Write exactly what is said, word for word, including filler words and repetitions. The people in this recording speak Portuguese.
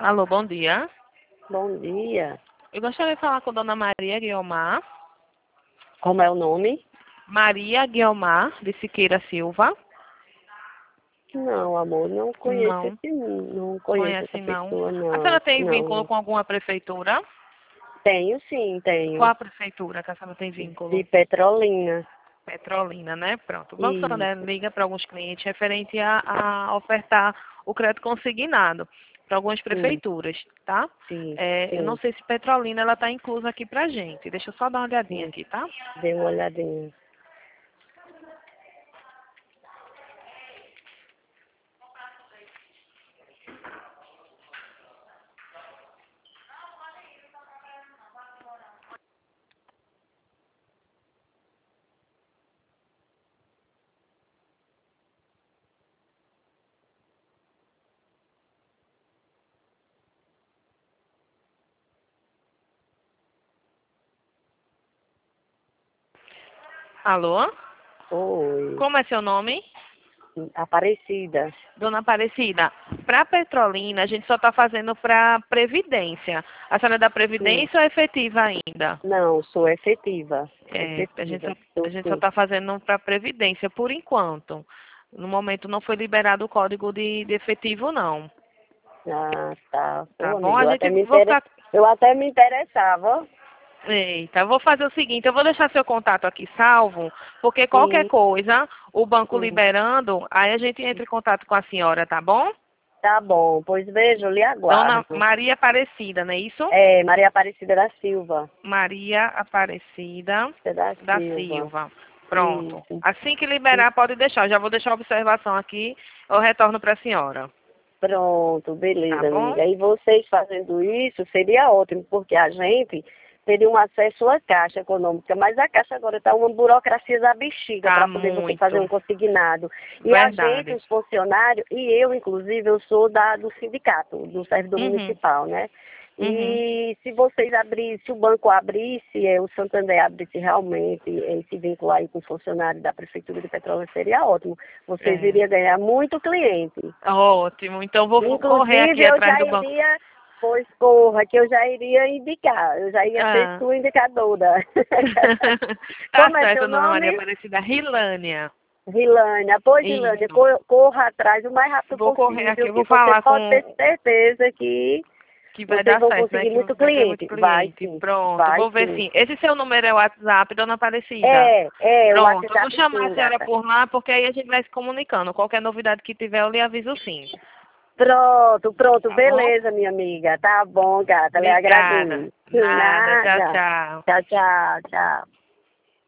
Alô, bom dia. Bom dia. Eu gostaria de falar com Dona Maria Guiomar. Como é o nome? Maria Guiomar, de Siqueira Silva. Não, amor, não conheço Não, esse, não conheço essa conhece não. pessoa, A senhora não. tem Não, vínculo não. com alguma prefeitura? Tenho sim, Qual tenho. a prefeitura que a senhora tem De vínculo? Petrolina. Petrolina, né? Pronto. O Banco Santander Isso. liga para alguns clientes referente a, a ofertar o crédito consignado para algumas Sim, prefeituras, tá? sim, É, eu não sim, sei se Petrolina ela está inclusa aqui pra gente. Deixa eu só dar uma olhadinha sim. aqui, tá? Dê uma olhadinha. Alô? Oi. Como é seu nome? Aparecida. Dona Aparecida, para Petrolina, a gente só está fazendo para Previdência. A senhora é da Sim. Previdência ou é efetiva ainda? Não, sou efetiva. É, a gente só, Efetiva. a Estou gente só sim. está fazendo para Previdência, por enquanto. No momento não foi liberado o código de, de efetivo, não. Ah, tá. Tá Pô, bom? amigo, A eu gente até me vou intere... ficar. eu até me interessava. Eita, eu vou fazer o seguinte, eu vou deixar seu contato aqui salvo, porque qualquer Sim, coisa, o banco sim. liberando, aí a gente entra em contato com a senhora, tá bom? Tá bom, pois vejo, lhe Dona aguardo. Maria Aparecida, não é isso? É, Maria Aparecida da Silva. Maria Aparecida Da da Silva. Silva. Pronto. Isso. Assim que liberar, pode deixar. Eu já vou deixar a observação aqui. Eu retorno para a senhora. Pronto, Tá beleza, bom? amiga. E vocês fazendo isso seria ótimo, porque a gente teria um acesso à Caixa Econômica, mas a Caixa agora está uma burocracia da bexiga Tá para poder você fazer muito. um consignado. E a gente, Verdade. os funcionários, e eu, inclusive, eu sou da, do sindicato, do servidor Uhum. municipal, né? Uhum. E se vocês abrissem, se o banco abrisse, é, o Santander abrisse realmente esse vínculo aí com o funcionário da Prefeitura de Petrolina, seria ótimo. Vocês É. iriam ganhar muito cliente. Ótimo. Então vou correr Inclusive, aqui eu atrás já do banco. iria, pois corra, que eu já iria indicar, eu já ia ser Ah. sua indicadora. Tá Como é certo, seu dona Maria nome? Aparecida. Rilânia. Rilânia. Pois, Rilânia, Isso. cor- corra atrás o mais rápido Vou correr aqui, possível, eu que vou você falar pode ter com certeza que que vai vocês dar vão certo, né? conseguir Que muito vai ter muito cliente. Vai cliente. sim, Pronto, vai vou ver sim. sim. Esse seu número é o WhatsApp, dona Aparecida? É, é, o Pronto, eu vou WhatsApp chamar a sim, senhora gata. por lá, porque aí a gente vai se comunicando. Qualquer novidade que tiver, eu lhe aviso sim. Pronto, pronto, Tá bom? beleza, minha amiga. Tá bom, gata, lhe Obrigada. agradeço. Nada. Tchau, Nada. tchau. Tchau, tchau, tchau.